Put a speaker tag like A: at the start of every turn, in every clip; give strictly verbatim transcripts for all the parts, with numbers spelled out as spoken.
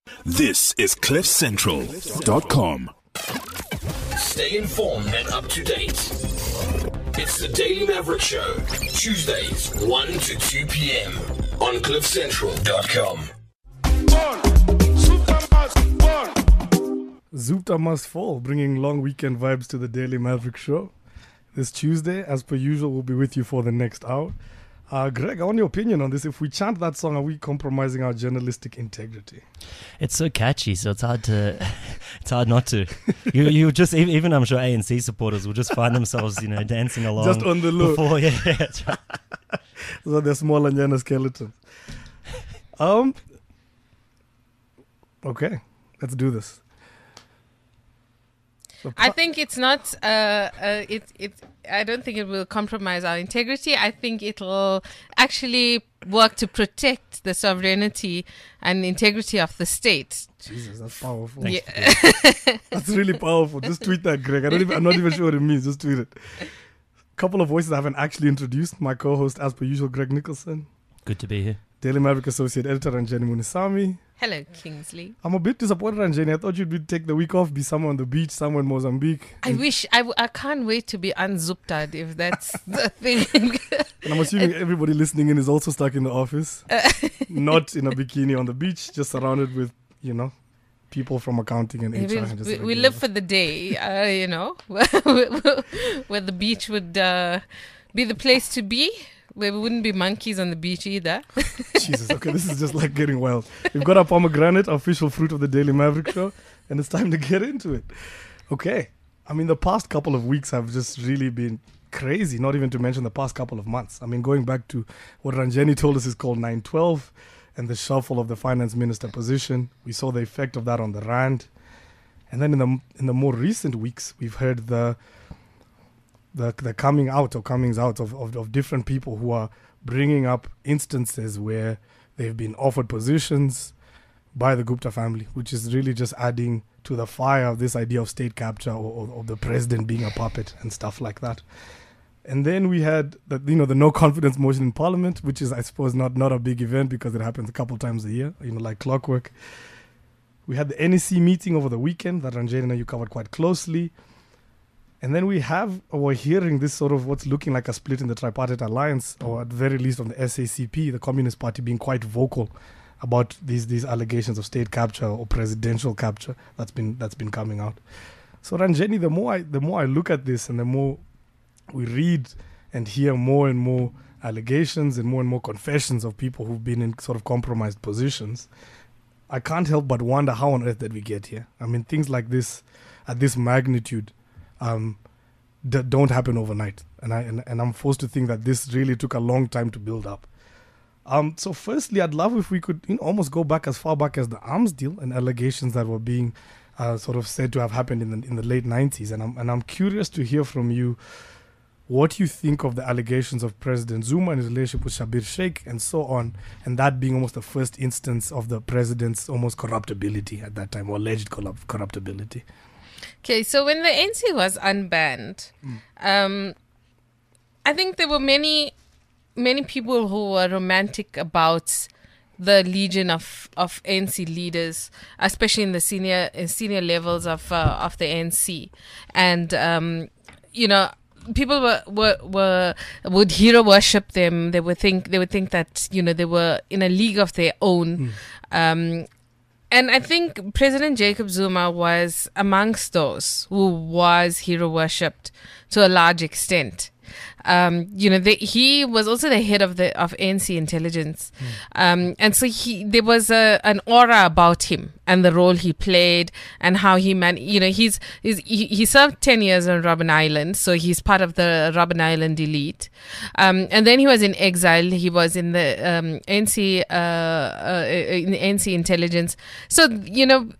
A: This is cliff central dot com.
B: Stay informed and up to date. It's the Daily Maverick Show, Tuesdays, one to two p.m. on cliff central dot com.
C: Zupta Must Fall, bringing long weekend vibes to the Daily Maverick Show. This Tuesday, as per usual, we'll be with you for the next hour. Uh, Greg, I want your opinion on this. If we chant that song, are we compromising our journalistic integrity?
D: It's so catchy, so it's hard to, it's hard not to. You, you just even I'm sure A N C supporters will just find themselves, you know, dancing along
C: just on the low.
D: Before, yeah, yeah, that's right.
C: So they're small and Yana skeletons. Um. Okay, let's do this. So
E: I think it's not. Uh, uh, it. It. I don't think it will compromise our integrity. I think it will actually work to protect the sovereignty and integrity of the state.
C: Jesus, that's powerful.
E: Yeah.
C: That's really powerful. Just tweet that, Greg. I don't even, I'm not even sure what it means. Just tweet it. A couple of voices I haven't actually introduced. My co-host, as per usual, Greg Nicholson.
D: Good to be here.
C: Daily Maverick Associate Editor, Ranjani Munisami.
E: Hello, Kingsley.
C: I'm a bit disappointed, Ranjani. I thought you'd take the week off, be somewhere on the beach, somewhere in Mozambique.
E: I wish. I, w- I can't wait to be unzuptad, if that's the thing.
C: And I'm assuming everybody listening in is also stuck in the office. Not in a bikini on the beach, just surrounded with, you know, people from accounting and H R.
E: We, we, we live for the day, uh, you know, where the beach would uh, be the place to be. Where we wouldn't be monkeys on the beach either.
C: Jesus, okay, this is just like getting wild. We've got our pomegranate, official fruit of the Daily Maverick Show, and it's time to get into it. Okay, I mean, the past couple of weeks have just really been crazy, not even to mention the past couple of months. I mean, going back to what Ranjani told us is called nine twelve and the shuffle of the finance minister position. We saw the effect of that on the rand. And then in the in the more recent weeks, we've heard the... The, the coming out or comings out of, of, of different people who are bringing up instances where they've been offered positions by the Gupta family, which is really just adding to the fire of this idea of state capture or, or, or the president being a puppet and stuff like that. And then we had the, you know, the no confidence motion in Parliament, which is, I suppose, not, not a big event because it happens a couple times a year, you know, like clockwork. We had the N E C meeting over the weekend that Ranjani and you covered quite closely. And then we have, or we're hearing this sort of what's looking like a split in the tripartite alliance, or at the very least on the S A C P, the Communist Party, being quite vocal about these these allegations of state capture or presidential capture that's been that's been coming out. So Ranjani, the more I the more I look at this and the more we read and hear more and more allegations and more and more confessions of people who've been in sort of compromised positions, I can't help but wonder how on earth did we get here? I mean, things like this at this magnitude Um, d- don't happen overnight, and I and, and I'm forced to think that this really took a long time to build up. Um, so, firstly, I'd love if we could you know, almost go back as far back as the arms deal and allegations that were being uh, sort of said to have happened in the in the late nineties, and I'm and I'm curious to hear from you what you think of the allegations of President Zuma and his relationship with Schabir Shaik and so on, and that being almost the first instance of the president's almost corruptibility at that time, or alleged corrupt- corruptibility.
E: Okay, so when the N C was unbanned, mm. um, I think there were many, many people who were romantic about the legion of, of N C leaders, especially in the senior in senior levels of uh, of the N C, and um, you know. People were, were were would hero worship them. They would think they would think that you know they were in a league of their own, mm. um, and I think President Jacob Zuma was amongst those who was hero worshipped to a large extent. Um, you know, the, he was also the head of the of A N C intelligence, mm. um, and so he there was a an aura about him and the role he played and how he man. You know, he's, he's he, he served ten years on Robben Island, so he's part of the Robben Island elite. Um, and then he was in exile. He was in the um, N C uh, uh, in the N C intelligence. So you know.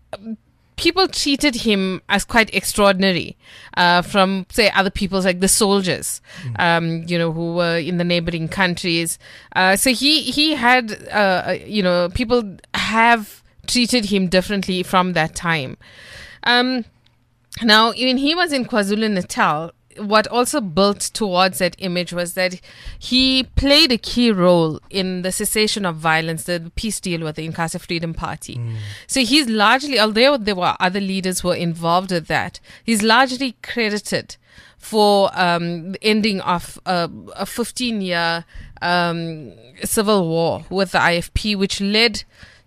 E: People treated him as quite extraordinary uh, from, say, other peoples like the soldiers, mm. um, you know, who were in the neighboring countries. Uh, so he he had, uh, you know, people have treated him differently from that time. Um, now, when he was in KwaZulu-Natal, what also built towards that image was that he played a key role in the cessation of violence, the peace deal with the Inkatha Freedom Party. Mm. So he's largely, although there were other leaders who were involved with that, he's largely credited for um, the ending of uh, a fifteen-year um, civil war with the I F P, which led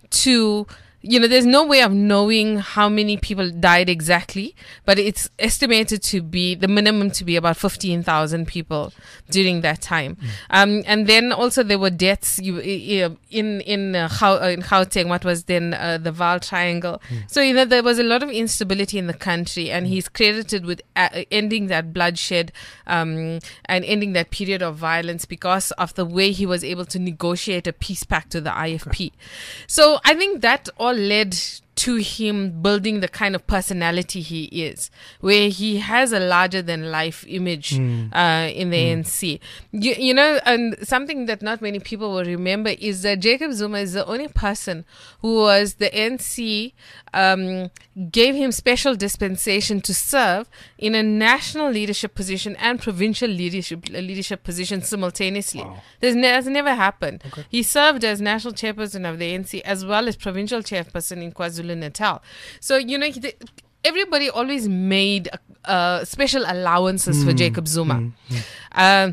E: to, you know, there's no way of knowing how many people died exactly, but it's estimated to be the minimum to be about fifteen thousand people during that time. Mm. Um, and then also there were deaths you, you, in in uh, in Gauteng, what was then uh, the Vaal Triangle. Mm. So, you know, there was a lot of instability in the country, and mm. he's credited with uh, ending that bloodshed um, and ending that period of violence because of the way he was able to negotiate a peace pact with the I F P. Okay. So I think that all led to him building the kind of personality he is, where he has a larger than life image mm. uh, in the mm. A N C. You, you know, and something that not many people will remember is that Jacob Zuma is the only person who was the A N C um, gave him special dispensation to serve in a national leadership position and provincial leadership leadership position simultaneously. Wow. This ne- has never happened. Okay. He served as national chairperson of the A N C as well as provincial chairperson in KwaZulu-Natal. So, you know, he, everybody always made uh, special allowances mm. for Jacob Zuma. Mm. Mm. Uh,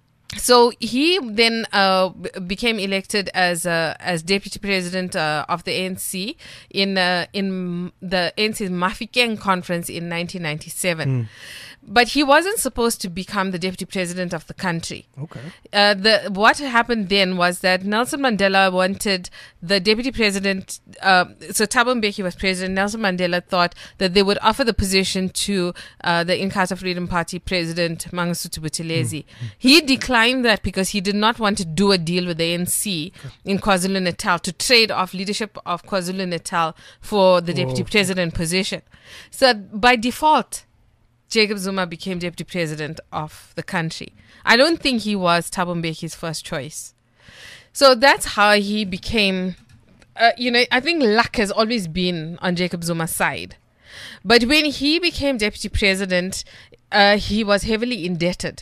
E: So he then uh, b- became elected as uh, as deputy president uh, of the A N C in uh, in the A N C's Mafikeng conference in nineteen ninety-seven. Mm. But he wasn't supposed to become the deputy president of the country.
C: Okay.
E: Uh, the what happened then was that Nelson Mandela wanted the deputy president. Uh, so Thabo Mbeki was president. Nelson Mandela thought that they would offer the position to uh, the Inkatha Freedom Party president Mangosuthu Buthelezi. Mm. He declined that because he did not want to do a deal with the A N C okay. in KwaZulu-Natal to trade off leadership of KwaZulu-Natal for the deputy oh. president position. So by default, Jacob Zuma became deputy president of the country. I don't think he was Thabo Mbeki's first choice. So that's how he became, uh, you know, I think luck has always been on Jacob Zuma's side. But when he became deputy president, uh, he was heavily indebted.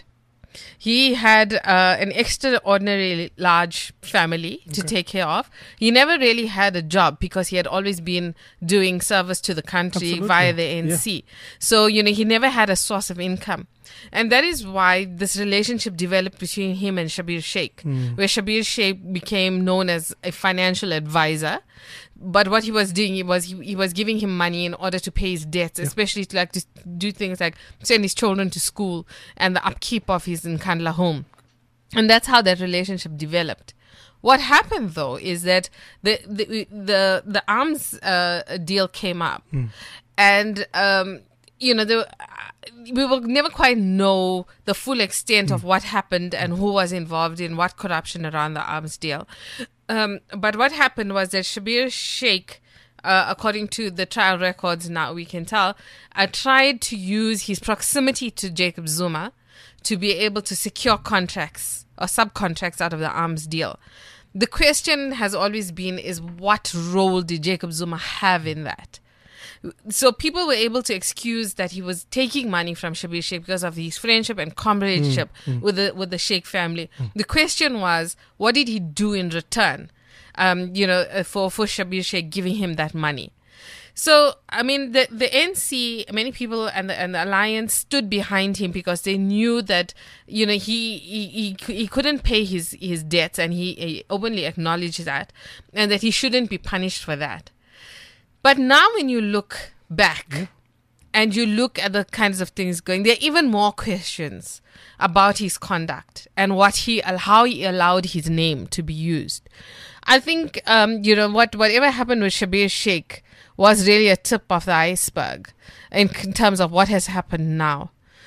E: He had uh, an extraordinarily large family to okay. take care of. He never really had a job because he had always been doing service to the country Absolutely. via the A N C. Yeah. So, you know, he never had a source of income. And that is why this relationship developed between him and Schabir Shaik, mm. where Schabir Shaik became known as a financial advisor. But what he was doing was he, he was giving him money in order to pay his debts, yeah. especially to like to do things like send his children to school and the upkeep of his Nkandla home. And that's how that relationship developed. What happened though is that the the the, the arms uh, deal came up, mm. and um, you know the. We will never quite know the full extent mm. of what happened and who was involved in what corruption around the arms deal. Um, but what happened was that Schabir Shaik, uh, according to the trial records now we can tell, uh, tried to use his proximity to Jacob Zuma to be able to secure contracts or subcontracts out of the arms deal. The question has always been is what role did Jacob Zuma have in that? So people were able to excuse that he was taking money from Schabir Shaik because of his friendship and comradeship mm, mm. with the with the Shaik family. Mm. The question was, what did he do in return? Um, you know, for for Schabir Shaik giving him that money. So I mean, the the N C, many people and the and the alliance stood behind him because they knew that you know he he he, he couldn't pay his his debts, and he, he openly acknowledged that, and that he shouldn't be punished for that. But now when you look back yeah. and you look at the kinds of things going, there are even more questions about his conduct and what he, how he allowed his name to be used. I think, um, you know, what whatever happened with Schabir Shaik was really a tip of the iceberg in, in terms of what has happened now.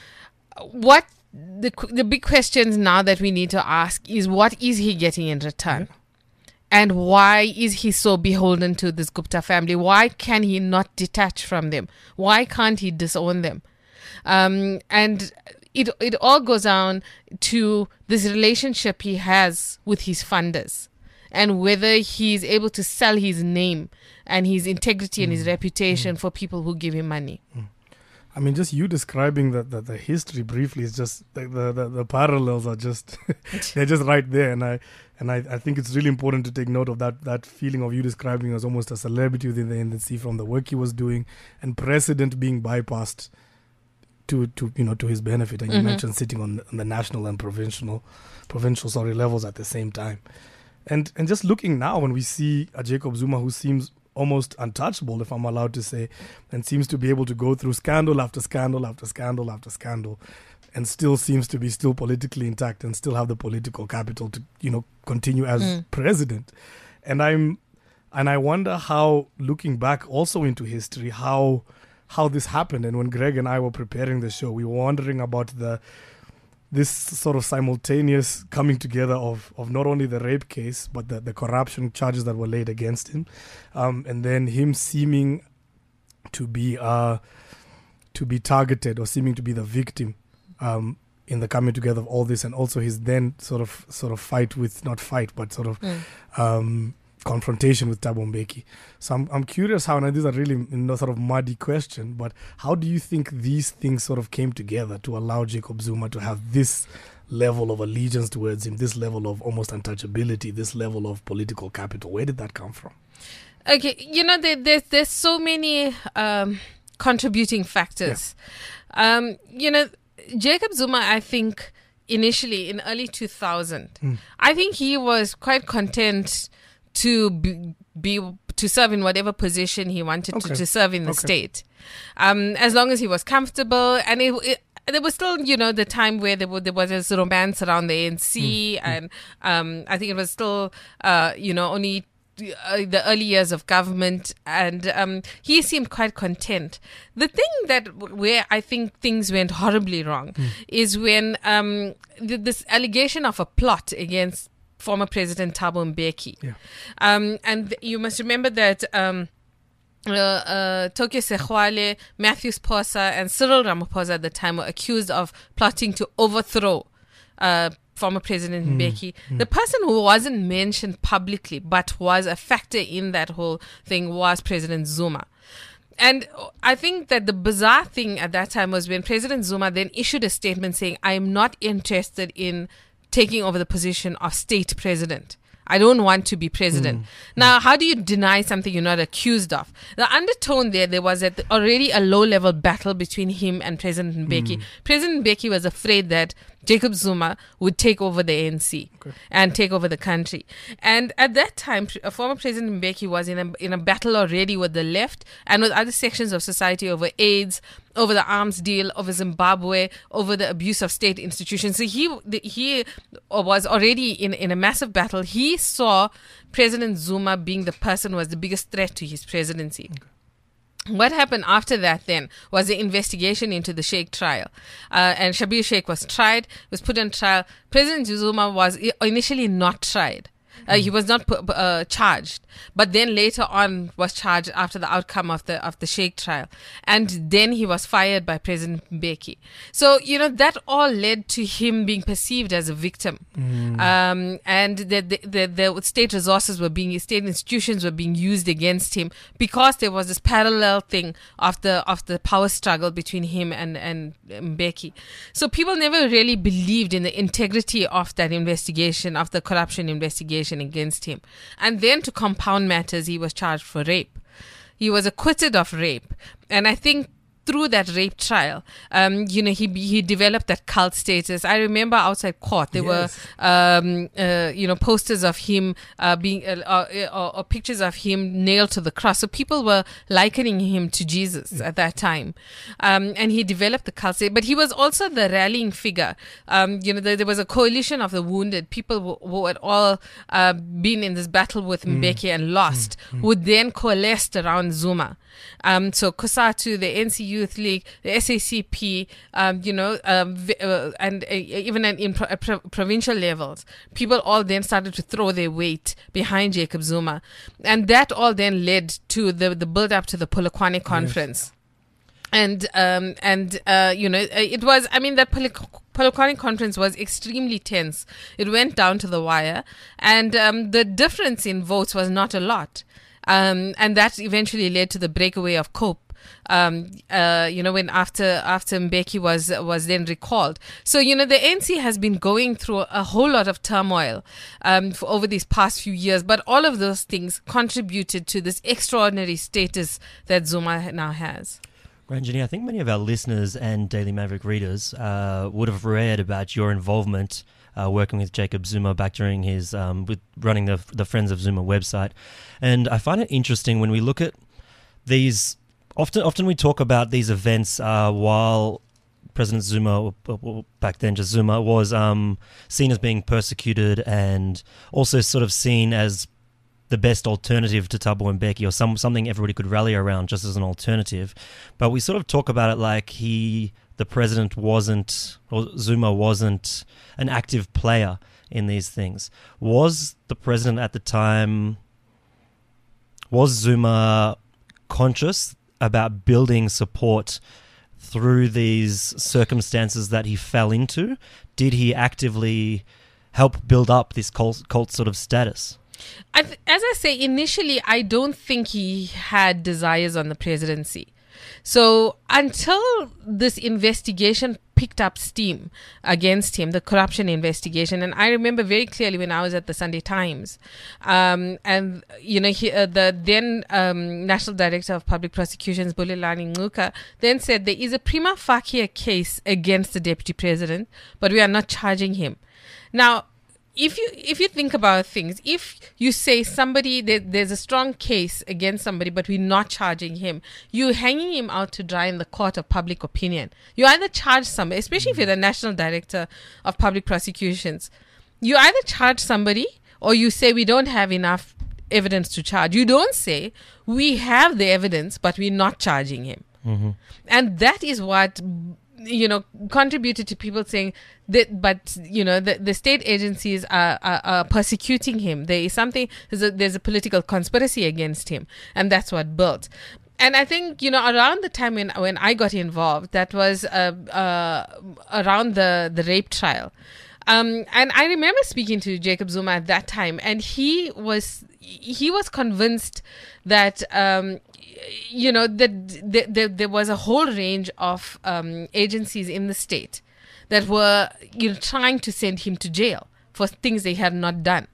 E: What the the big questions now that we need to ask is, what is he getting in return? Yeah. And why is he so beholden to this Gupta family? Why can he not detach from them? Why can't he disown them? Um, and it it all goes down to this relationship he has with his funders, and whether he's able to sell his name and his integrity mm. and his reputation mm. for people who give him money. Mm.
C: I mean, just you describing the, the, the history briefly is just the the, the, the parallels are just they're just right there, and I and I, I think it's really important to take note of that that feeling of you describing as almost a celebrity within the N C from the work he was doing and precedent being bypassed to, to you know to his benefit. And you
E: Mm-hmm.
C: mentioned sitting on the, on the national and provincial provincial sorry levels at the same time, and and just looking now when we see a Jacob Zuma who seems almost untouchable, if I'm allowed to say, and seems to be able to go through scandal after scandal after scandal after scandal, and still seems to be still politically intact and still have the political capital to, you know, continue as
E: Mm.
C: president. And I'm, and I wonder how, looking back also into history, how, how this happened. And when Greg and I were preparing the show, we were wondering about the, this sort of simultaneous coming together of, of not only the rape case, but the, the corruption charges that were laid against him. Um, and then him seeming to be uh, to be targeted or seeming to be the victim um, in the coming together of all this. And also his then sort of sort of fight with, not fight, but sort of
E: Mm.
C: um, confrontation with Thabo Mbeki. So I'm I'm curious how, and these are really you know, sort of muddy question, but how do you think these things sort of came together to allow Jacob Zuma to have this level of allegiance towards him, this level of almost untouchability, this level of political capital? Where did that come from?
E: Okay, you know, there, there's there's so many um, contributing factors. Um, you know, Jacob Zuma, I think initially in early two thousand,
C: Mm.
E: I think he was quite content to be, be to serve in whatever position he wanted
C: Okay.
E: to, to serve in the
C: Okay.
E: state, um, as long as he was comfortable. And it, it, there was still, you know, the time where there was, there was this romance around the A N C, and um, I think it was still, uh, you know, only uh, the early years of government, and um, he seemed quite content. The thing that where I think things went horribly wrong is when um, th- this allegation of a plot against former President Thabo Mbeki.
C: Yeah.
E: Um, and th- you must remember that um, uh, uh, Tokyo Sexwale, Matthew Sposa, and Cyril Ramaphosa at the time were accused of plotting to overthrow uh, former President Mbeki. The person who wasn't mentioned publicly but was a factor in that whole thing was President Zuma. And I think that the bizarre thing at that time was when President Zuma then issued a statement saying, I am not interested in taking over the position of state president. I don't want to be president. Mm. Now, how do you deny something you're not accused of? The undertone there, there was at the, already a low-level battle between him and President Mbeki. Mm. President Mbeki was afraid that Jacob Zuma would take over the A N C okay. and take over the country. And at that time, a former President Mbeki was in a, in a battle already with the left and with other sections of society over AIDS, over the arms deal, over Zimbabwe, over the abuse of state institutions. So he he was already in, in a massive battle. He saw President Zuma being the person who was the biggest threat to his presidency. Okay. What happened after that then was the investigation into the Sheikh trial. Uh, and Shabir Sheikh was tried, was put on trial. President Zuma was initially not tried. Uh, he was not pu- uh, charged, but then later on was charged after the outcome of the of the Sheikh trial, and then he was fired by President Mbeki. So you know that all led to him being perceived as a victim, mm. um, and the the, the the state resources were being, state institutions were being used against him because there was this parallel thing of the of the power struggle between him and and Mbeki. So people never really believed in the integrity of that investigation, of the corruption investigation against him. And then to compound matters, he was charged for rape. He was acquitted of rape. And I think through that rape trial, um, you know, he he developed that cult status. I remember outside court, there yes. were, um, uh, you know, posters of him uh, being, uh, uh, or, or pictures of him nailed to the cross. So people were likening him to Jesus yeah. at that time. Um, and he developed the cult status. But he was also the rallying figure. Um, you know, there, there was a coalition of the wounded, people who, who had all uh, been in this battle with mm. Mbeki and lost, mm. would then coalesce around Zuma. Um, so COSATU, the N C Youth League, the S A C P, um, you know, um, uh, and uh, even in pro- pro- provincial levels, people all then started to throw their weight behind Jacob Zuma. And that all then led to the, the build up to the Polokwane conference. Yes. And, um, and, uh, you know, it was, I mean, that Polokwane conference was extremely tense. It went down to the wire, and, um, the difference in votes was not a lot. Um, and that eventually led to the breakaway of COPE Um, uh, you know, when after after Mbeki was was then recalled. So you know, the A N C has been going through a whole lot of turmoil um, for over these past few years, but all of those things contributed to this extraordinary status that Zuma now has.
D: Ranjini, I think many of our listeners and Daily Maverick readers uh, would have read about your involvement uh, working with Jacob Zuma back during his um, with running the the Friends of Zuma website, and I find it interesting when we look at these. Often, often we talk about these events uh, while President Zuma, or back then just Zuma, was um, seen as being persecuted and also sort of seen as the best alternative to Thabo Mbeki, or some something everybody could rally around just as an alternative. But we sort of talk about it like he, the president, wasn't, or Zuma wasn't an active player in these things. Was the president at the time, was Zuma conscious about building support through these circumstances that he fell into? Did he actively help build up this cult, cult sort of status?
E: I th- as I say, initially, I don't think he had desires on the presidency. So until this investigation picked up steam against him, the corruption investigation, and I remember very clearly when I was at the Sunday Times, um, and you know, he, uh, the then um, National Director of Public Prosecutions, Bulelani Ngcuka, then said there is a prima facie case against the Deputy President, but we are not charging him. Now, If you if you think about things, if you say somebody, there, there's a strong case against somebody, but we're not charging him, you're hanging him out to dry in the court of public opinion. You either charge somebody, especially if you're the National Director of Public Prosecutions, you either charge somebody or you say we don't have enough evidence to charge. You don't say we have the evidence, but we're not charging him. Mm-hmm. And that is what, you know, contributed to people saying that, but, you know, the, the state agencies are, are, are persecuting him. There is something, there's a, there's a political conspiracy against him. And that's what built. And I think, you know, around the time when, when I got involved, that was uh, uh, around the, the rape trial. Um, and I remember speaking to Jacob Zuma at that time, and he was he was convinced that, um, you know, that th- th- there was a whole range of um, agencies in the state that were, you know, trying to send him to jail for things they had not done.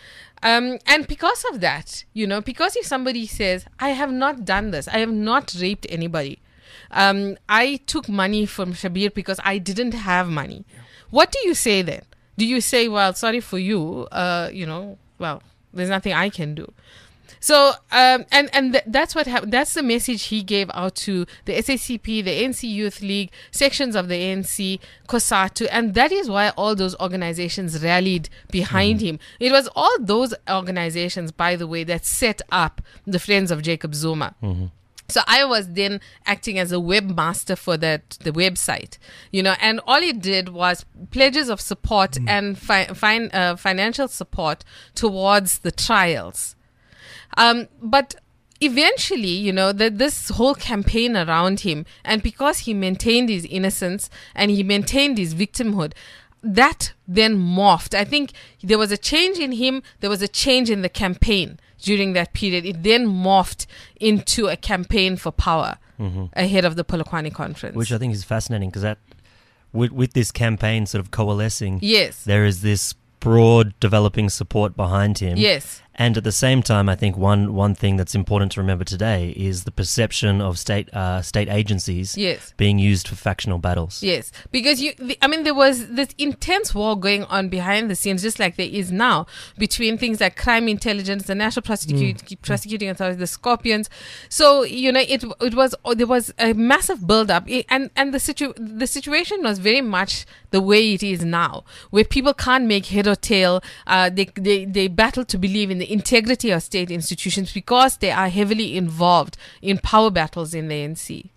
E: Um, and because of that, you know, because if somebody says, I have not done this, I have not raped anybody, um, I took money from Shabir because I didn't have money. Yeah. What do you say then? Do you say, well, sorry for you, uh, you know, well, there's nothing I can do. So, um, and, and th- that's what happened. That's the message he gave out to the S A C P, the A N C Youth League, sections of the A N C, COSATU, and that is why all those organizations rallied behind mm. him. It was all those organizations, by the way, that set up the Friends of Jacob Zuma. Mm-hmm. So I was then acting as a webmaster for that the website, you know, and all it did was pledges of support mm. and fi- fi- uh, financial support towards the trials. Um, but eventually, you know, that this whole campaign around him, and because he maintained his innocence and he maintained his victimhood, that then morphed. I think there was a change in him. There was a change in the campaign during that period. It then morphed into a campaign for power mm-hmm. ahead of the Polokwane conference.
D: Which I think is fascinating because that, with, with this campaign sort of coalescing,
E: yes,
D: there is this broad developing support behind him.
E: Yes.
D: And at the same time, I think one, one thing that's important to remember today is the perception of state uh, state agencies
E: yes.
D: being used for factional battles.
E: Yes, because you, the, I mean, there was this intense war going on behind the scenes, just like there is now, between things like crime intelligence, the National Prosecu- mm. Prosecuting Authority, the Scorpions. So you know, it it was there was a massive build-up, and and the situ the situation was very much the way it is now, where people can't make head or tail. Uh, they they they battle to believe in the integrity of state institutions because they are heavily involved in power battles in the A N C.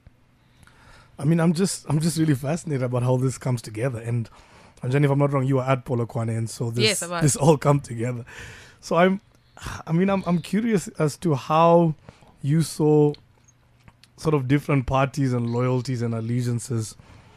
C: I mean, I'm just I'm just really fascinated about how this comes together. And, and Jenny, if I'm not wrong, you were at Polokwane, and so this
E: yes,
C: this all come together. So I'm, I mean, I'm I'm curious as to how you saw sort of different parties and loyalties and allegiances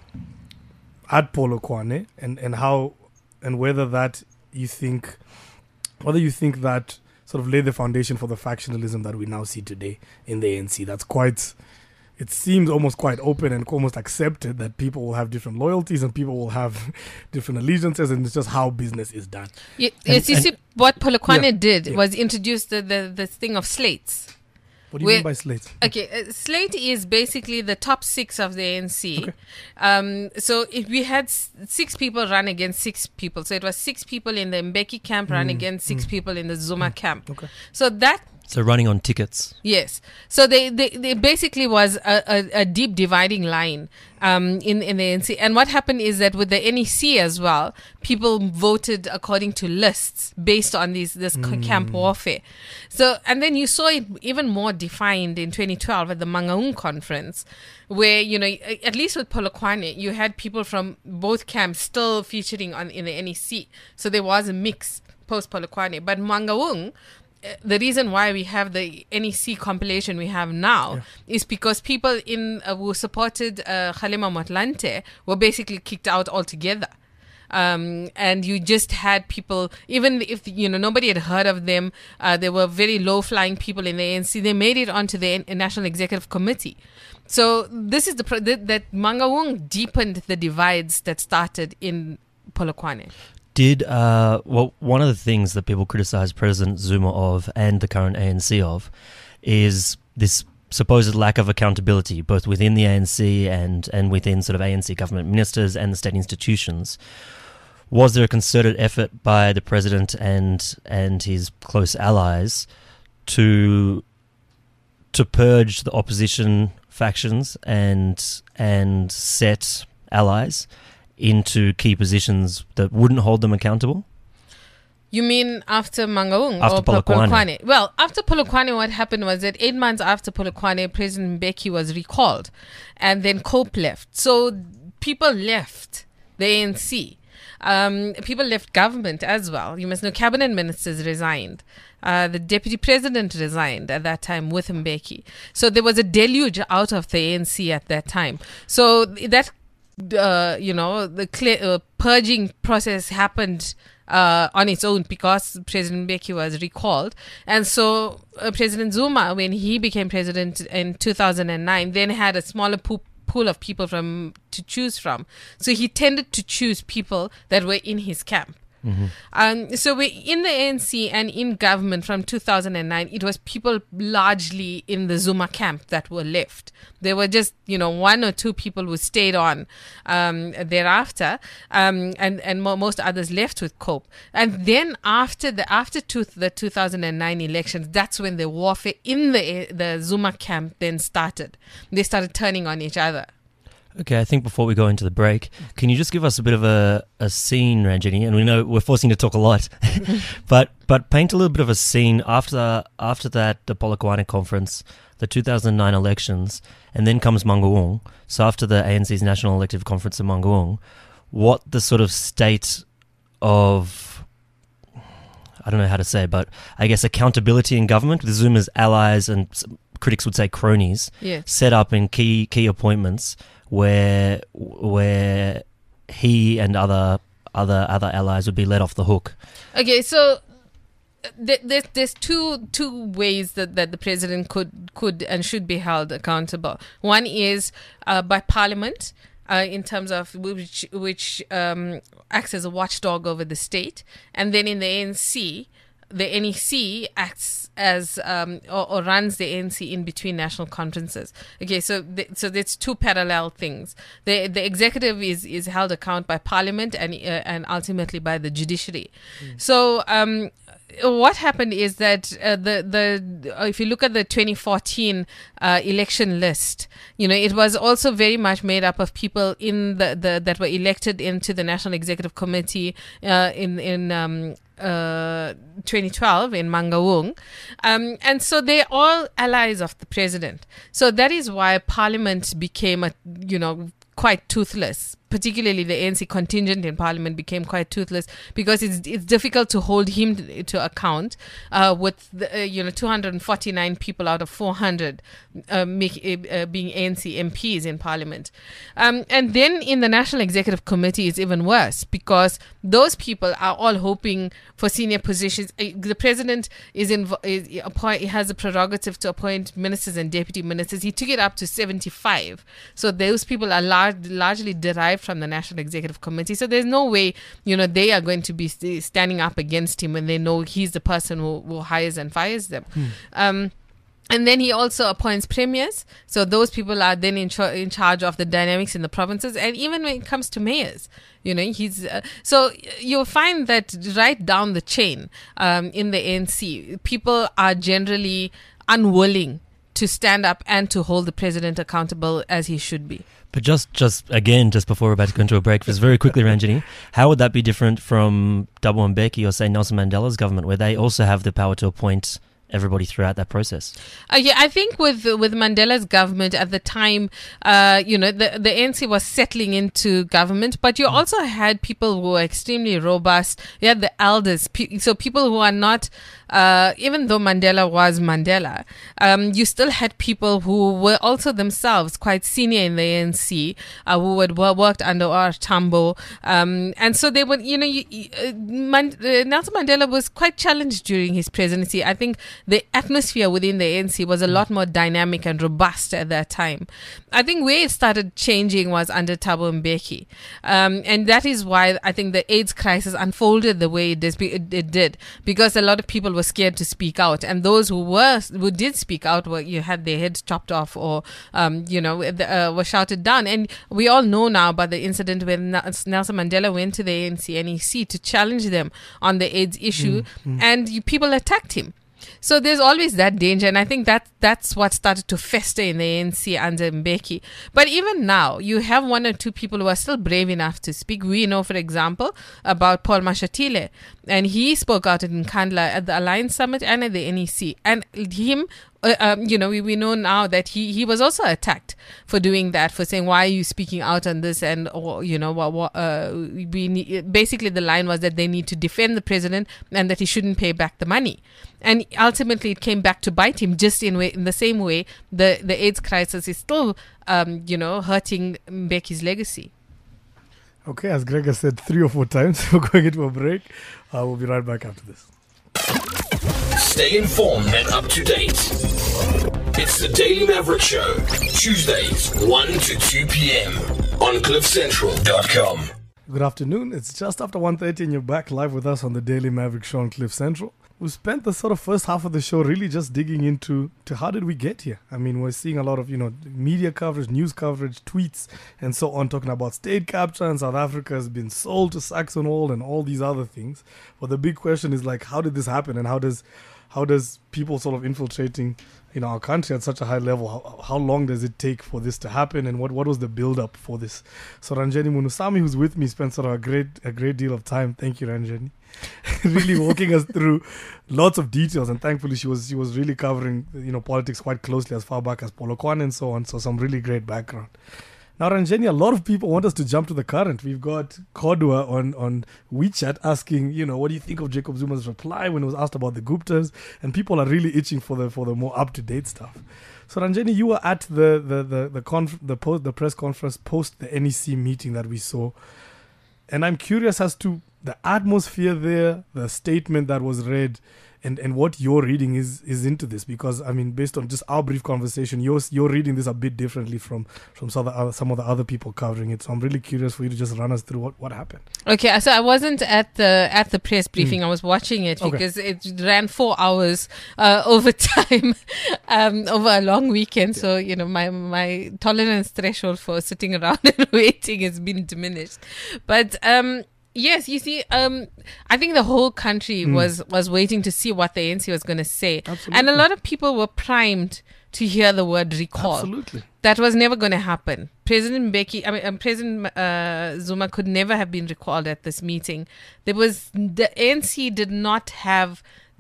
C: at Polokwane, and and how and whether that you think whether you think that sort of laid the foundation for the factionalism that we now see today in the A N C. That's quite it seems almost quite open and almost accepted that people will have different loyalties and people will have different allegiances, and it's just how business is done.
E: Ye-
C: And-
E: yes, you
C: and-
E: see, what Polokwane
C: Yeah,
E: did
C: yeah.
E: was introduce the, the, the thing of slates.
C: What do you
E: Where-
C: mean by slates?
E: Okay, uh, slate is basically the top six of the A N C.
C: Okay.
E: Um, so if we had s- six people run against six people, so it was six people in the Mbeki camp run against six people in the Zuma camp.
C: Okay.
E: So that
D: So running on tickets.
E: Yes. So they, they, they basically was a, a, a deep dividing line um, in, in the A N C. And what happened is that with the N E C as well, people voted according to lists based on these this mm. camp warfare. So, and then you saw it even more defined in twenty twelve at the Mangaung conference, where, you know, at least with Polokwane, you had people from both camps still featuring on in the N E C. So there was a mix post Polokwane. But Mangaung, the reason why we have the N E C compilation we have now yeah. is because people in uh, who supported uh, Kgalema Motlanthe were basically kicked out altogether. Um, and you just had people, even if, you know, nobody had heard of them, uh, they were very low-flying people in the A N C, they made it onto the N- National Executive Committee. So this is the, pro- that, that Mangaung deepened the divides that started in Polokwane.
D: Did, uh, well, one of the things that people criticize President Zuma of and the current A N C of is this supposed lack of accountability, both within the A N C and, and within sort of A N C government ministers and the state institutions. Was there a concerted effort by the president and and his close allies to to purge the opposition factions and and set allies into key positions that wouldn't hold them accountable?
E: You mean after Mangaung
D: After
E: or Pol-
D: Polokwane.
E: Polokwane? Well, after Polokwane, what happened was that eight months after Polokwane, President Mbeki was recalled, and then Cope left. So people left the A N C. Um, people left government as well. You must know cabinet ministers resigned. Uh, the deputy president resigned at that time with Mbeki. So there was a deluge out of the A N C at that time. So that, uh, you know, the clear, uh, purging process happened uh, on its own because President Mbeki was recalled. And so uh, President Zuma, when he became president in two thousand nine, then had a smaller pool pool of people from to choose from. So he tended to choose people that were in his camp. Mm-hmm. Um, so we in the A N C and in government from two thousand nine, it was people largely in the Zuma camp that were left. There were just, you know, one or two people who stayed on um, thereafter, um, and and mo- most others left with Cope. And then after the after two, the two thousand nine elections, that's when the warfare in the the Zuma camp then started. They started turning on each other.
D: Okay, I think before we go into the break, can you just give us a bit of a, a scene, Ranjini? And we know we're forcing you to talk a lot, but but paint a little bit of a scene after after that the Polokwane conference, the two thousand nine elections, and then comes Mangaung. So after the A N C's National Elective Conference in Mangaung, what the sort of state of, I don't know how to say, but I guess accountability in government with Zuma's allies and critics would say cronies,
E: Yes.
D: set up in key key appointments where where he and other other other allies would be let off the hook.
E: Okay, so th- there's there's two two ways that, that the president could could and should be held accountable. One is uh, by Parliament, uh, in terms of which which um, acts as a watchdog over the state, and then in the A N C. The N E C acts as um, or, or runs the A N C in between national conferences. Okay, so th- so there's two parallel things. The the executive is, is held account by Parliament and uh, and ultimately by the judiciary. Mm. So um, what happened is that uh, the the uh, if you look at the twenty fourteen uh, election list, you know, it was also very much made up of people in the, the that were elected into the National Executive Committee uh, in in um, uh, twenty twelve in Mangaung, um, and so they're all allies of the president. So that is why Parliament became a you know quite toothless particularly the A N C contingent in parliament, became quite toothless because it's it's difficult to hold him to, to account uh, with the, uh, you know two hundred forty-nine people out of four hundred uh, make, uh, being A N C M Ps in parliament. Um, and then in the National Executive Committee, it's even worse because those people are all hoping for senior positions. The president is in, is appoint, has a prerogative to appoint ministers and deputy ministers. He took it up to seventy-five. So those people are large, largely derived from the National Executive Committee. So there's no way, you know, they are going to be st- standing up against him when they know he's the person who, who hires and fires them. Hmm. Um, And then he also appoints premiers. So those people are then in, cho- in charge of the dynamics in the provinces. And even when it comes to mayors, you know, he's... Uh, so you'll find that right down the chain um, in the A N C, people are generally unwilling to stand up and to hold the president accountable as he should be.
D: But just, just again, just before we're about to go into a break, just very quickly, Ranjini, how would that be different from Thabo Mbeki or, say, Nelson Mandela's government, where they also have the power to appoint everybody throughout that process?
E: Uh, yeah, I think with with Mandela's government at the time, uh, you know, the, the A N C was settling into government, but you mm. also had people who were extremely robust. You had the elders, pe- so people who are not, uh, even though Mandela was Mandela, um, you still had people who were also themselves quite senior in the A N C, uh, who had worked under R. Tambo. Um, and so they would, you know, you, uh, Man- uh, Nelson Mandela was quite challenged during his presidency. I think the atmosphere within the A N C was a lot more dynamic and robust at that time. I think where it started changing was under Thabo Mbeki. Um, and that is why I think the AIDS crisis unfolded the way it did, it did, because a lot of people were scared to speak out. And those who were, who did speak out, were, you had their heads chopped off or, um, you know, uh, were shouted down. And we all know now about the incident when Nelson Mandela went to the A N C N E C to challenge them on the AIDS issue, mm, mm. and you, people attacked him. So there's always that danger, and I think that that's what started to fester in the A N C under Mbeki. But even now, you have one or two people who are still brave enough to speak. We know, for example, about Paul Mashatile, and he spoke out in Nkandla at the Alliance Summit and at the N E C. And him, uh, um, you know, we, we know now that he, he was also attacked for doing that, for saying, why are you speaking out on this? And, or, you know, what, what, uh, we need, basically the line was that they need to defend the president and that he shouldn't pay back the money. And ultimately, it came back to bite him, just in way, in the same way the, the AIDS crisis is still, um, you know, hurting Mbeki's legacy.
C: Okay, as Greg has said three or four times, we're going into a break. Uh, we'll be right back after this.
B: Stay informed and up to date. It's the Daily Maverick Show, Tuesdays, one to two p.m. on cliff central dot com.
C: Good afternoon. It's just after one thirty and you're back live with us on the Daily Maverick Show on Cliff Central. We spent the sort of first half of the show really just digging into to how did we get here. I mean, we're seeing a lot of, you know, media coverage, news coverage, tweets, and so on, talking about state capture and South Africa has been sold to Saxon Hall and all these other things. But the big question is, like, how did this happen, and how does how does people sort of infiltrating, you know, our country at such a high level, how, how long does it take for this to happen, and what, what was the build up for this? So Ranjeni Munusami, who's with me, spent sort of a great a great deal of time. Thank you, Ranjeni. really walking us through lots of details, and thankfully she was she was really covering, you know, politics quite closely as far back as Polokwane and so on. So some really great background. Now, Ranjeni, a lot of people want us to jump to the current. We've got Kodwa on, on WeChat asking, you know, what do you think of Jacob Zuma's reply when he was asked about the Guptas? And people are really itching for the for the more up to date stuff. So Ranjeni, you were at the the the the, conf- the post the press conference post the N E C meeting that we saw, and I'm curious as to the atmosphere there, the statement that was read, and, and what your reading is is into this. Because, I mean, based on just our brief conversation, you're, you're reading this a bit differently from, from some, of the other, some of the other people covering it. So I'm really curious for you to just run us through what, what happened.
E: Okay, so I wasn't at the at the press briefing. Mm. I was watching it because okay. it ran four hours uh, over time, um, over a long weekend. Yeah. So, you know, my, my tolerance threshold for sitting around and waiting has been diminished. But... um yes, you see, um, I think the whole country mm. was, was waiting to see what the A N C was going to say. Absolutely. And a lot of people were primed to hear the word recall.
C: Absolutely.
E: That was never going to happen. President Mbeki, I mean, um, President uh, Zuma could never have been recalled at this meeting. There was, the A N C did not have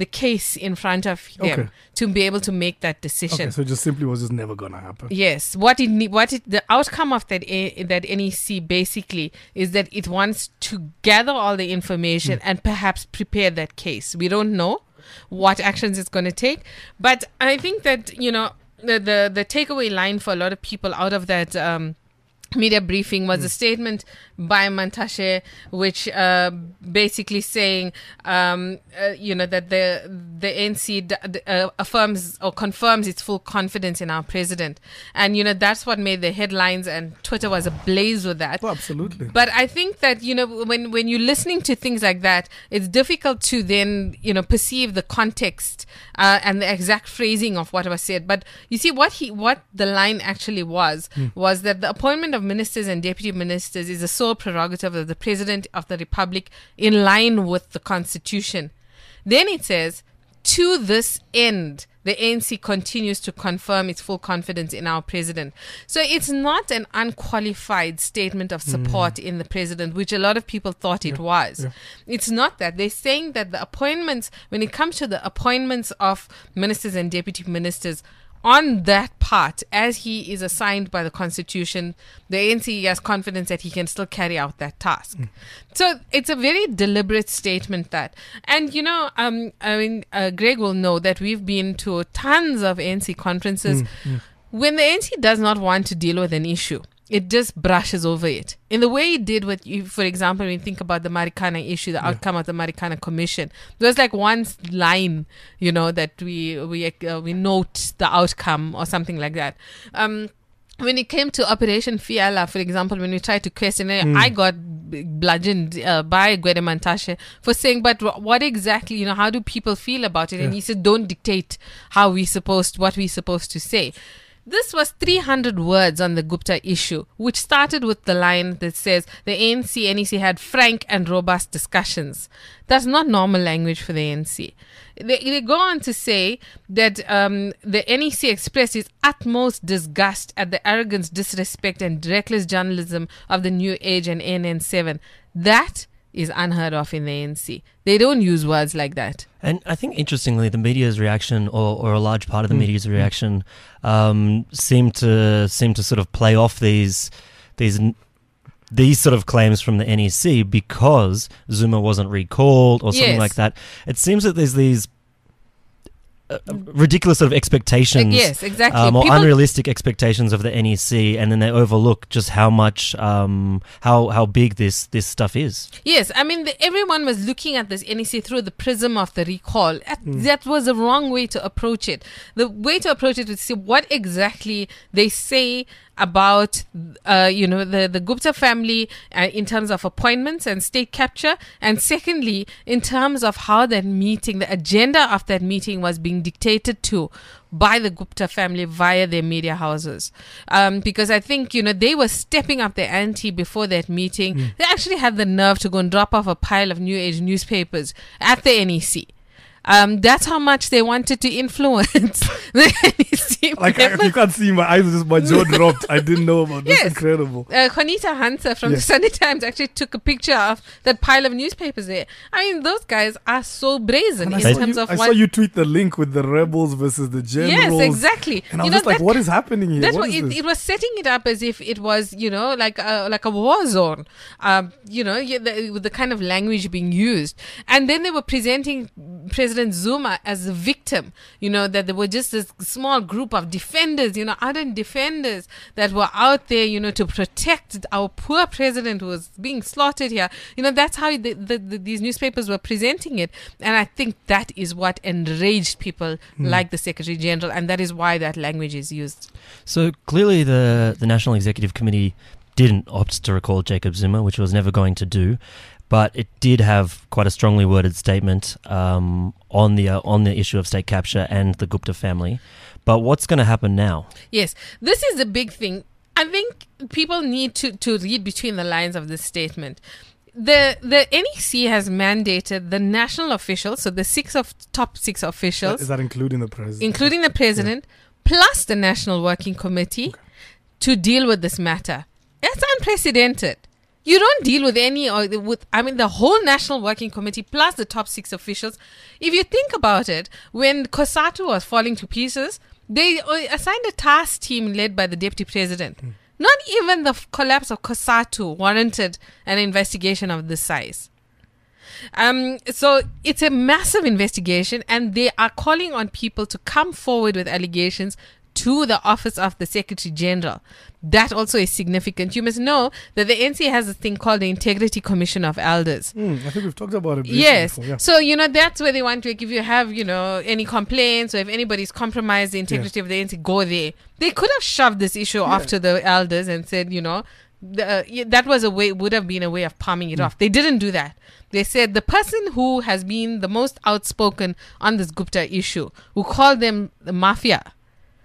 E: the case in front of them
C: Okay.
E: to be able to make that decision.
C: Okay, so it just simply was just never gonna happen.
E: Yes, what it ne- what it, the outcome of that A- that N E C basically is that it wants to gather all the information and perhaps prepare that case. We don't know what actions it's going to take, but I think that, you know, the the, the takeaway line for a lot of people out of that um, media briefing was a statement by Mantashe, which uh, basically saying, um, uh, you know, that the the A N C d- d- uh, affirms or confirms its full confidence in our president, and you know that's what made the headlines, and Twitter was ablaze with that.
C: Oh, absolutely.
E: But I think that, you know, when when you're listening to things like that, it's difficult to then, you know, perceive the context uh, and the exact phrasing of what was said. But you see, what he what the line actually was was that the appointment of ministers and deputy ministers is a sole prerogative of the President of the Republic in line with the Constitution. Then it says, to this end, the A N C continues to confirm its full confidence in our president. So it's not an unqualified statement of support in the president, which a lot of people thought it was.
C: yeah.
E: It's not that. They're saying that the appointments, when it comes to the appointments of ministers and deputy ministers, on that part, as he is assigned by the Constitution, the A N C has confidence that he can still carry out that task. Mm. So it's a very deliberate statement that. And, you know, um, I mean, uh, Greg will know that we've been to tons of A N C conferences. Mm, mm. When the A N C does not want to deal with an issue, it just brushes over it. In the way it did with, you, for example, when you think about the Marikana issue, the yeah. outcome of the Marikana Commission, there was like one line, you know, that we we uh, we note the outcome or something like that. Um, when it came to Operation Fiala, for example, when we tried to question it, mm. I got bludgeoned uh, by Gwede Mantashe for saying, but what exactly, you know, how do people feel about it? Yeah. And he said, don't dictate how we supposed, what we're supposed to say. This was three hundred words on the Gupta issue, which started with the line that says the A N C N E C had frank and robust discussions. That's not normal language for the A N C. They, they go on to say that um, the N E C expressed its utmost disgust at the arrogance, disrespect and reckless journalism of the New Age and N N seven. That is unheard of in the A N C. They don't use words like that.
D: And I think, interestingly, the media's reaction, or, or a large part of the mm. media's reaction, um, seemed to seem to sort of play off these these these sort of claims from the N E C because Zuma wasn't recalled or something
E: yes.
D: like that. It seems that there's these Uh, ridiculous sort of expectations,
E: yes, exactly,
D: um, or
E: People
D: unrealistic expectations of the N E C, and then they overlook just how much, um, how how big this this stuff is.
E: Yes, I mean the, everyone was looking at this N E C through the prism of the recall. Mm. That was the wrong way to approach it. The way to approach it was to see what exactly they say about, uh, you know, the, the Gupta family uh, in terms of appointments and state capture. And secondly, in terms of how that meeting, the agenda of that meeting was being dictated to by the Gupta family via their media houses. Um, because I think, you know, they were stepping up their ante before that meeting. Mm. They actually had the nerve to go and drop off a pile of New Age newspapers at the N E C. Um, that's how much they wanted to influence the N E C.
C: Like, I, you can't see my eyes, just my jaw dropped. I didn't know about this.
E: Yes.
C: Incredible.
E: Uh, Juanita Hansa from
C: yes.
E: the Sunday Times actually took a picture of that pile of newspapers there. I mean, those guys are so brazen
C: and
E: in terms
C: you,
E: of
C: I
E: what...
C: saw you tweet the link with the rebels versus the generals.
E: Yes, exactly.
C: And I
E: you
C: was
E: know,
C: just like,
E: that,
C: what is happening here?
E: That's
C: what
E: what
C: is
E: it,
C: this?
E: it was setting it up as if it was, you know, like a, like a war zone. Um, you know, the, with the kind of language being used. And then they were presenting President Zuma as the victim, you know, that there were just this small group of defenders, you know, ardent defenders that were out there, you know, to protect our poor president who was being slaughtered here. You know, that's how the, the, the, these newspapers were presenting it. And I think that is what enraged people mm. like the Secretary General, and that is why that language is used.
D: So clearly the, the National Executive Committee didn't opt to recall Jacob Zuma, which it was never going to do. But it did have quite a strongly worded statement um, on the uh, on the issue of state capture and the Gupta family. But what's going to happen now?
E: Yes, this is a big thing. I think people need to, to read between the lines of this statement. The the N E C has mandated the national officials, so the six of top six officials.
C: Is that including the president?
E: Including the president, yeah. plus the National Working Committee, okay. to deal with this matter. That's unprecedented. You don't deal with any, or with, I mean, the whole National Working Committee plus the top six officials. If you think about it, when COSATU was falling to pieces, they assigned a task team led by the deputy president. Mm. Not even the f- collapse of COSATU warranted an investigation of this size. Um, so it's a massive investigation, and they are calling on people to come forward with allegations to the office of the Secretary General. That also is significant. You must know that the N C has a thing called the Integrity Commission of Elders.
C: Mm, I think we've talked about it briefly
E: Yes.
C: before, yeah.
E: So, you know, that's where they want to, like, if you have, you know, any complaints or if anybody's compromised the integrity
C: yes.
E: of the N C, go there. They could have shoved this issue yeah. off to the elders and said, you know, the, uh, yeah, that was a way, would have been a way of palming it mm. off. They didn't do that. They said the person who has been the most outspoken on this Gupta issue, who called them the mafia,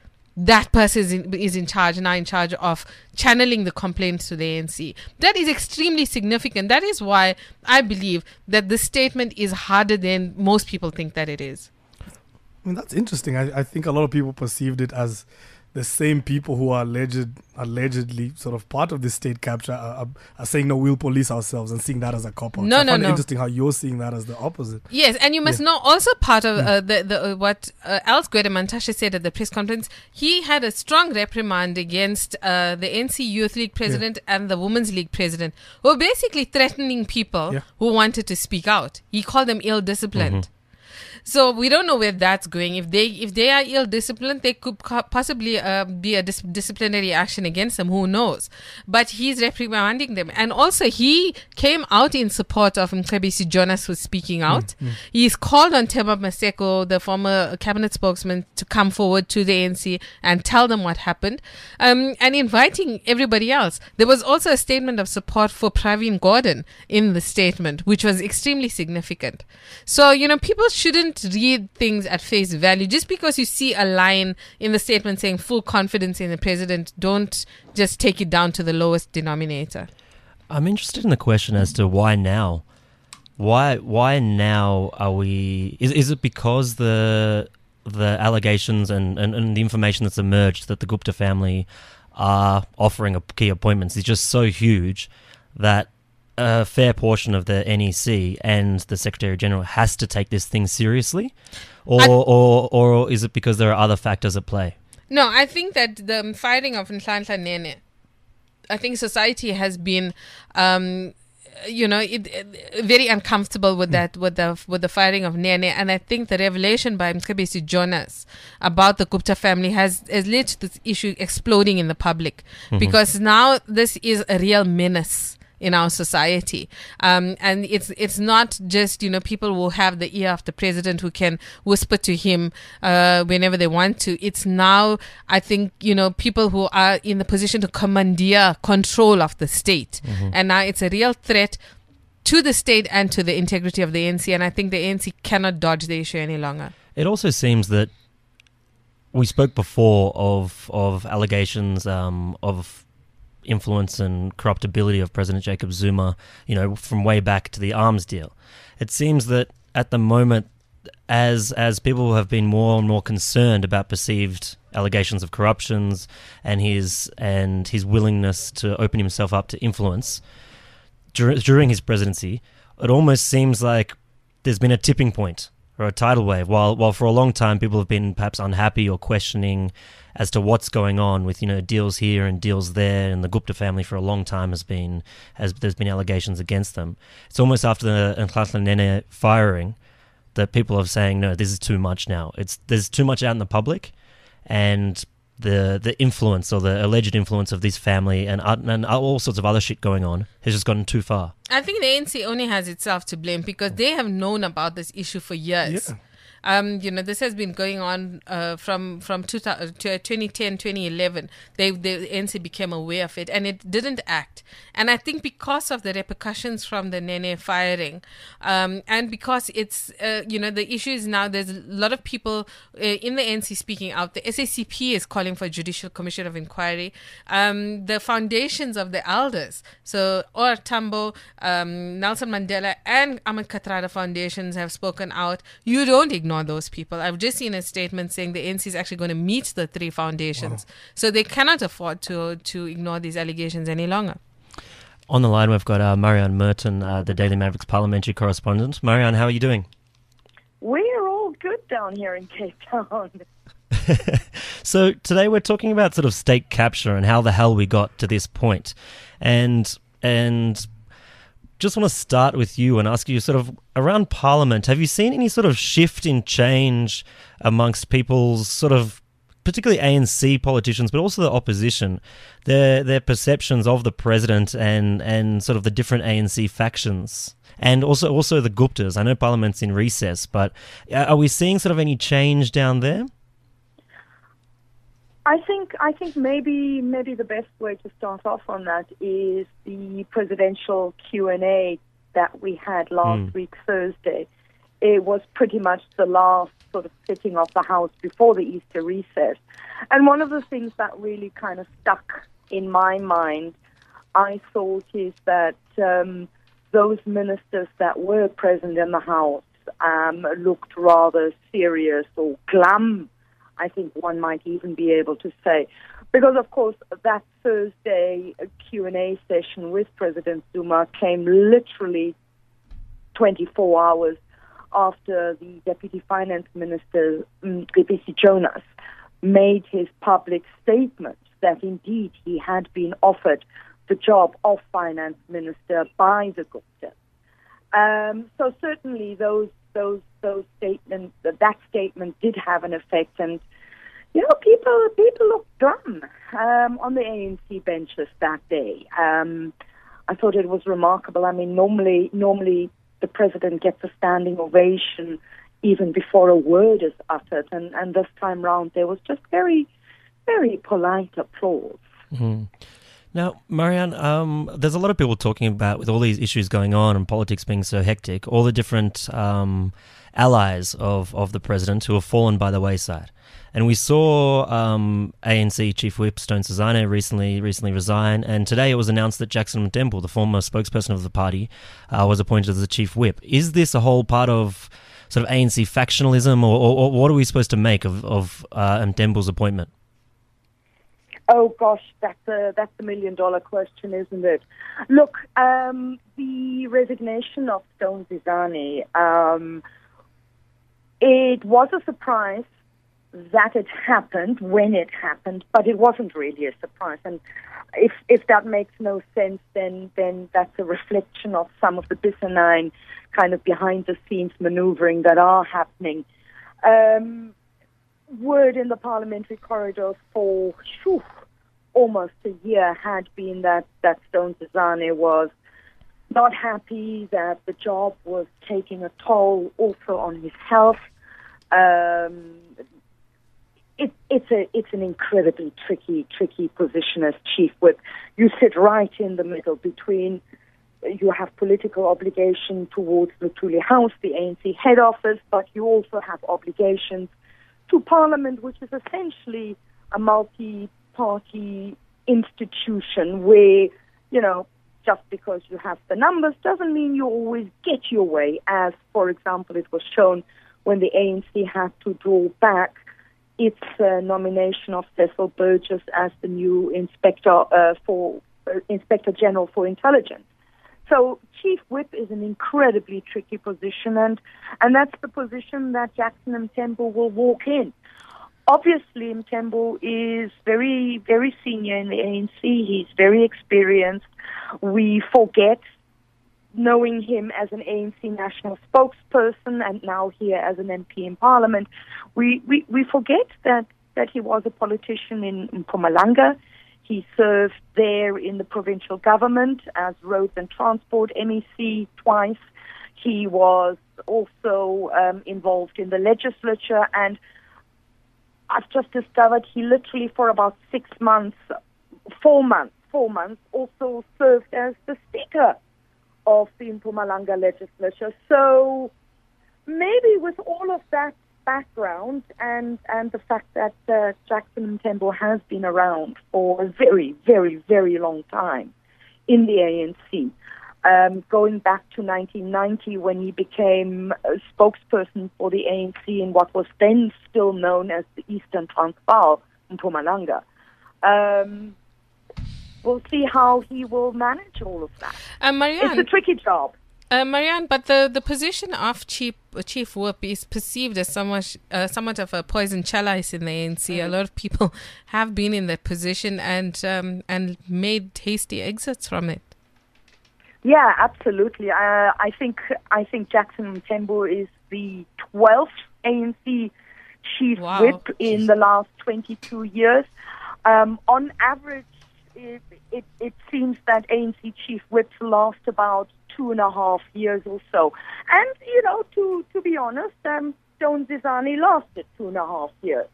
E: that person is in, is in charge, now in charge of channeling the complaints to the A N C. That is extremely significant. That is why I believe that this statement is harder than most people think that it is.
C: I mean, that's interesting. I, I think a lot of people perceived it as the same people who are alleged, allegedly sort of part of this state capture are, are, are saying, no, we'll police ourselves, and seeing that as a cop-out.
E: No,
C: so I
E: no,
C: find
E: no.
C: it interesting how you're seeing that as the opposite.
E: Yes, and you must
C: yeah.
E: know also part of uh, the, the uh, what uh, else Gwede Mantashe said at the press conference. He had a strong reprimand against uh, the N C Youth League president yeah. and the Women's League president, who were basically threatening people yeah. who wanted to speak out. He called them ill-disciplined. Mm-hmm. So we don't know where that's going. If they if they are ill-disciplined, they could co- possibly uh, be a dis- disciplinary action against them. Who knows? But he's reprimanding them. And also he came out in support of Mcebisi Jonas, who's speaking out. Mm-hmm. He's called on Themba Maseko, the former cabinet spokesman, to come forward to the A N C and tell them what happened. Um, and inviting everybody else. There was also a statement of support for Pravin Gordhan in the statement, which was extremely significant. So, you know, people shouldn't read things at face value. Just because you see a line in the statement saying full confidence in the president, don't just take it down to the lowest denominator.
D: I'm interested in the question as to why now. Why why now are we... Is is it because the the allegations and, and, and the information that's emerged that the Gupta family are offering a key appointments is just so huge that a fair portion of the N E C and the Secretary General has to take this thing seriously? Or, I, or, or is it because there are other factors at play?
E: No, I think that the firing of Nhlanhla Nene, I think society has been, um, you know, it, it, very uncomfortable with that, with the with the firing of Nene, and I think the revelation by Mcebisi Jonas about the Gupta family has, has led to this issue exploding in the public, mm-hmm. because now this is a real menace in our society, um, and it's it's not just, you know, people will have the ear of the president who can whisper to him uh, whenever they want to. It's now, I think, you know, people who are in the position to commandeer control of the state, mm-hmm. and now it's a real threat to the state and to the integrity of the A N C. And I think the A N C cannot dodge the issue any longer.
D: It also seems that we spoke before of of allegations um, of influence and corruptibility of President Jacob Zuma, you know, from way back to the arms deal. It seems that at the moment, as as people have been more and more concerned about perceived allegations of corruptions and his and his willingness to open himself up to influence dur- during his presidency, it almost seems like there's been a tipping point or a tidal wave. While while for a long time people have been perhaps unhappy or questioning as to what's going on with, you know, deals here and deals there, and the Gupta family for a long time has been has there's been allegations against them. It's almost after the Nhlanhla Nene firing that people are saying, no, this is too much now. It's there's too much out in the public, and the the influence or the alleged influence of this family and and all sorts of other shit going on has just gotten too far.
E: I think the A N C only has itself to blame because they have known about this issue for years.
C: Yeah.
E: Um, you know, this has been going on uh, from from two thousand, twenty ten, twenty eleven. They, the N C became aware of it, and it didn't act. And I think because of the repercussions from the Nene firing, um, and because it's, uh, you know, the issue is now there's a lot of people uh, in the N C speaking out. The S A C P is calling for a judicial commission of inquiry. Um, the foundations of the elders, so O R Tambo, um, Nelson Mandela, and Ahmed Kathrada foundations have spoken out. You don't ignore those people. I've just seen a statement saying the A N C is actually going to meet the three foundations. Wow. So they cannot afford to to ignore these allegations any longer.
D: On the line, we've got uh, Marianne Merton, uh, the Daily Mavericks parliamentary correspondent. Marianne, how are you doing?
F: We're all good down here in Cape Town.
D: So today we're talking about sort of state capture and how the hell we got to this point. And and just want to start with you and ask you sort of around Parliament, have you seen any sort of shift in change amongst people's sort of, particularly A N C politicians, but also the opposition, their their perceptions of the president and, and sort of the different A N C factions? And also also the Guptas. I know Parliament's in recess, but are we seeing sort of any change down there?
F: I think I think maybe maybe the best way to start off on that is the presidential Q and A that we had last mm. week Thursday. It was pretty much the last sort of sitting of the House before the Easter recess. And one of the things that really kind of stuck in my mind, I thought, is that um, those ministers that were present in the House um, looked rather serious or glum, I think one might even be able to say. Because, of course, that Thursday Q and A session with President Zuma came literally twenty-four hours after the Deputy Finance Minister, Lebisi Jonas, made his public statement that indeed he had been offered the job of Finance Minister by the Guptas. Um, so certainly those those those statements, that statement did have an effect, and you know, people people looked dumb um, on the A N C benches that day. Um, I thought it was remarkable. I mean, normally normally the president gets a standing ovation even before a word is uttered, and, and this time round there was just very, very polite applause.
D: Mm-hmm. Now, Marianne, um, there's a lot of people talking about, with all these issues going on and politics being so hectic, all the different um, allies of, of the president who have fallen by the wayside. And we saw um, A N C Chief Whip Stone Sezane recently recently resign, and today it was announced that Jackson Mthembu, the former spokesperson of the party, uh, was appointed as the Chief Whip. Is this a whole part of sort of A N C factionalism, or, or, or what are we supposed to make of, of uh, Mthembu's appointment?
F: Oh gosh, that's a that's a million dollar question, isn't it? Look, um, the resignation of Stone Sezane, um, it was a surprise that it happened when it happened, but it wasn't really a surprise. And if if that makes no sense, then then that's a reflection of some of the Bissonine kind of behind the scenes maneuvering that are happening. Um, word in the parliamentary corridors for whew, almost a year had been that, that Stone Sezane was not happy, that the job was taking a toll also on his health. Um, it, it's a it's an incredibly tricky, tricky position as Chief Whip. You sit right in the middle between, you have political obligation towards the Luthuli House, the A N C head office, but you also have obligations to Parliament, which is essentially a multi-party institution where, you know, just because you have the numbers doesn't mean you always get your way, as, for example, it was shown when the A N C had to draw back its uh, nomination of Cecil Burgess as the new Inspector uh, for uh, Inspector General for Intelligence. So Chief Whip is an incredibly tricky position, and, and that's the position that Jackson Mthembu will walk in. Obviously, Mthembu is very, very senior in the A N C. He's very experienced. We forget, knowing him as an A N C national spokesperson and now here as an M P in Parliament, we, we, we forget that, that he was a politician in, in Mpumalanga. He served there in the provincial government as Roads and Transport M E C twice. He was also um, involved in the legislature, and I've just discovered he literally for about six months, four months, four months also served as the Speaker of the Mpumalanga legislature. So maybe with all of that background and, and the fact that uh, Jackson Mthembu has been around for a very, very, very long time in the A N C, um, going back to nineteen ninety when he became a spokesperson for the A N C in what was then still known as the Eastern Transvaal, Mpumalanga. Um, we'll see how he will manage all of that.
E: Uh, Marianne,
F: It's a tricky job.
E: Uh, Marianne, but the, the position of chief chief whip is perceived as somewhat uh, somewhat of a poison chalice in the A N C. Mm-hmm. A lot of people have been in that position and um, and made hasty exits from it.
F: Yeah, absolutely. Uh, I think I think Jackson Mthembu is the twelfth A N C chief
E: Wow.
F: whip in the last twenty-two years. Um, on average, it, it, it seems that A N C chief whips last about two and a half years or so. And, you know, to, to be honest, um, Jones Zizani lasted two and a half years.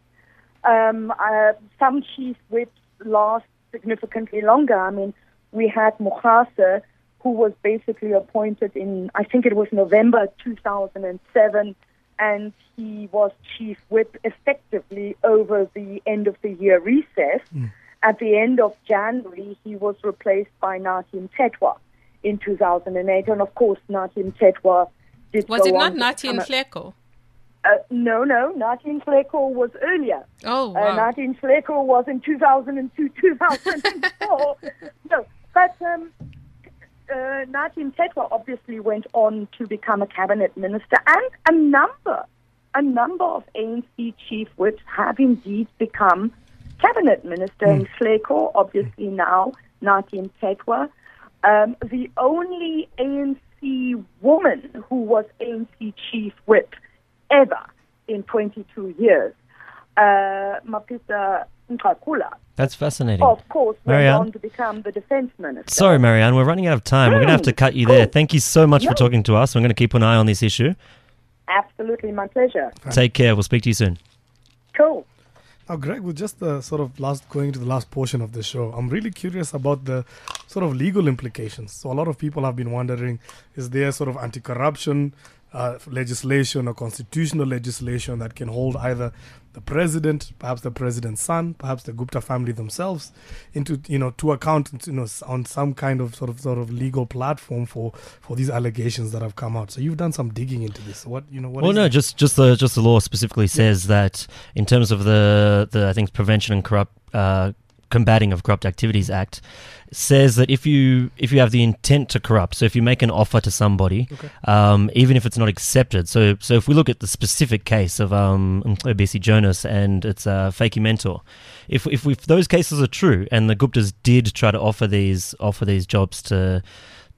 F: Um, uh, some chief whips last significantly longer. I mean, we had Mugase, who was basically appointed in, I think it was November two thousand seven, and he was chief whip effectively over the end of the year recess. Mm. At the end of January, he was replaced by Nathi Mthethwa in two thousand eight, and of course, Nathi Mthethwa did
E: Was
F: go
E: it
F: on
E: not
F: to
E: Nathi
F: become a-
E: Nhleko?
F: Uh, no, no, Nathi Nhleko was earlier.
E: Oh,
F: Uh,
E: wow.
F: Nathi Nhleko was in two thousand two, two thousand four. No, but um, uh, Nathi Mthethwa obviously went on to become a cabinet minister, and a number, a number of A N C chief whips have indeed become cabinet minister.
C: Mm.
F: Nhleko, obviously now Nathi Mthethwa. Um, the only A N C woman who was A N C chief whip ever in twenty-two years, uh, Mapisa Nkakula,
D: That's fascinating.
F: of course, went
D: Marianne?
F: on to become the defense minister.
D: Sorry, Marianne, we're running out of time. We're going to have to cut you there.
F: Cool.
D: Thank you so much
F: No.
D: for talking to us. We're going to keep an eye on this issue.
F: Absolutely, my pleasure.
D: Take care. We'll speak to you soon.
F: Cool.
C: Now, Greg, with just the sort of last going to the last portion of the show, I'm really curious about the sort of legal implications. So a lot of people have been wondering, is there sort of anti-corruption uh, legislation or constitutional legislation that can hold either the president, perhaps the president's son, perhaps the Gupta family themselves, into you know to account, you know, on some kind of sort of sort of legal platform for, for these allegations that have come out. So you've done some digging into this. What you know? What
D: Well,
C: is
D: no,
C: it?
D: just just the just the law specifically says that in terms of the the I think Prevention and Corrupt uh, Combating of Corrupt Activities Act, says that if you if you have the intent to corrupt, so if you make an offer to somebody,
C: Okay.
D: um, even if it's not accepted, so so if we look at the specific case of um, O B C Jonas and it's uh, Fakey Mentor, if if, if those cases are true and the Guptas did try to offer these offer these jobs to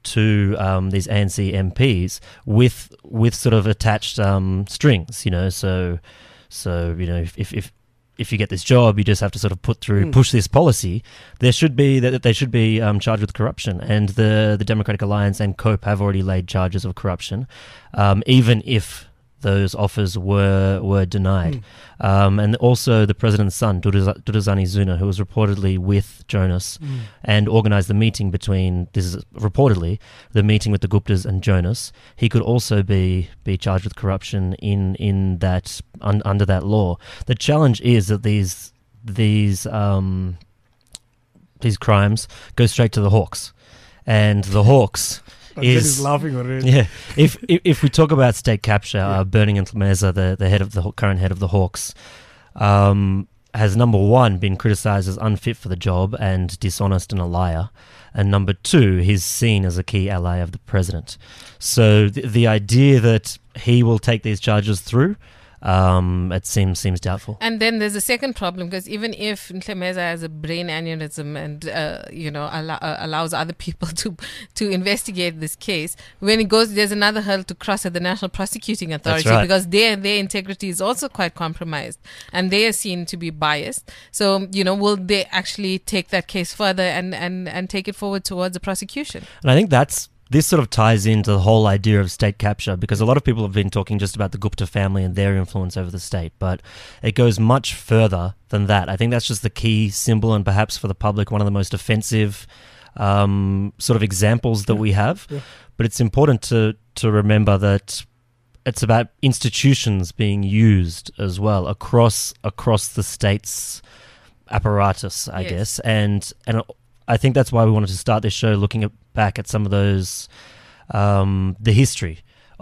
D: to um, these A N C M Ps with with sort of attached um, strings, you know, so so you know if if, if if you get this job, you just have to sort of put through,
C: Mm.
D: push this policy. There should be that they should be um, charged with corruption, and the the Democratic Alliance and COPE have already laid charges of corruption, um, even if those offers were were denied.
C: Mm.
D: Um, and also the president's son, Duduz- Duduzane Zuna, who was reportedly with Jonas
C: Mm.
D: and organised the meeting between, this is reportedly, the meeting with the Guptas and Jonas. He could also be be charged with corruption in in that un, under that law. The challenge is that these these um, these crimes go straight to the Hawks, and the Hawks.
C: But Jen
D: is
C: is laughing already.
D: Yeah, if, if if we talk about state capture, uh, Bernie Ntlhemeza, the the head of the current head of the Hawks, um, has number one been criticised as unfit for the job and dishonest and a liar, and number two, he's seen as a key ally of the president. So the, the idea that he will take these charges through, um, it seems seems doubtful.
E: And then there's a second problem, because even if Ntlhemeza has a brain aneurysm and uh, you know allow, uh, allows other people to to investigate this case, when it goes, there's another hurdle to cross at the National Prosecuting Authority,
D: right.
E: because their their integrity is also quite compromised, and they are seen to be biased. So you know, will they actually take that case further and and and take it forward towards the prosecution?
D: And I think that's this sort of ties into the whole idea of state capture, because a lot of people have been talking just about the Gupta family and their influence over the state, but it goes much further than that. I think that's just the key symbol, and perhaps for the public, one of the most offensive um, sort of examples that we have.
C: Yeah.
D: But it's important to, to remember that it's about institutions being used as well across across the state's apparatus, I
E: Yes.
D: guess, and and I think that's why we wanted to start this show looking at, back at some of those, um, the history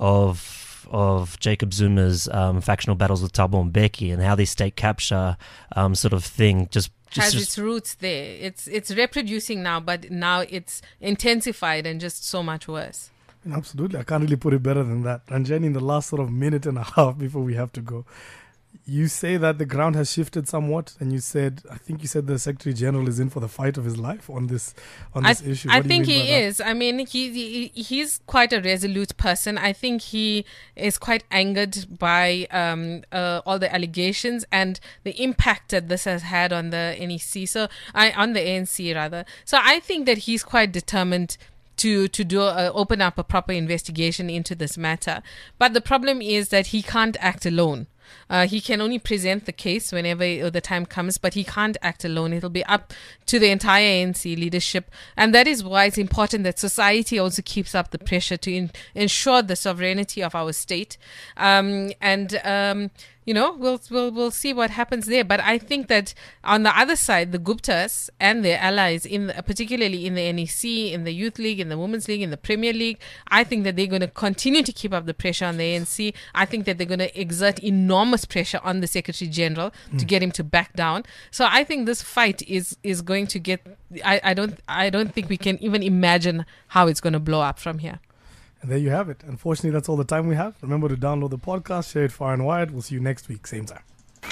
D: of of Jacob Zuma's um, factional battles with Thabo Mbeki, and how this state capture um, sort of thing just
E: has
D: just-
E: its roots there. It's it's reproducing now, but now it's intensified and just so much worse.
C: Absolutely. I can't really put it better than that. Ranjani, in the last sort of minute and a half before we have to go, you say that the ground has shifted somewhat, and you said, I think you said the Secretary General is in for the fight of his life on this on this
E: I,
C: issue.
E: I
C: What do you
E: think
C: mean
E: he
C: by that?
E: is. I mean, he, he he's quite a resolute person. I think he is quite angered by um, uh, all the allegations and the impact that this has had on the N E C. So I on the A N C rather. So I think that he's quite determined to to do uh, open up a proper investigation into this matter. But the problem is that he can't act alone. Uh, he can only present the case whenever the time comes, but he can't act alone. It'll be up to the entire A N C leadership. And that is why it's important that society also keeps up the pressure to in, ensure the sovereignty of our state. Um, and, um, you know, we'll, we'll, we'll see what happens there. But I think that on the other side, the Guptas and their allies, in the, particularly in the N E C, in the Youth League, in the Women's League, in the Premier League, I think that they're going to continue to keep up the pressure on the A N C. I think that they're going to exert enormous pressure on the Secretary General mm. to get him to back down. So I think this fight is is going to get. I, I don't I don't think we can even imagine how it's going to blow up from here.
C: And there you have it. Unfortunately, that's all the time we have. Remember to download the podcast, share it far and wide. We'll see you next week, same time.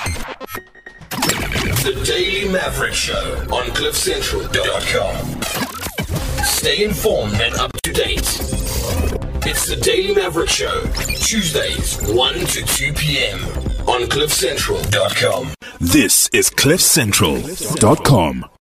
B: The Daily Maverick Show on cliff central dot com. Stay informed and up to date. It's the Daily Maverick Show, Tuesdays, one to two p.m. on cliff central dot com.
A: This is cliff central dot com.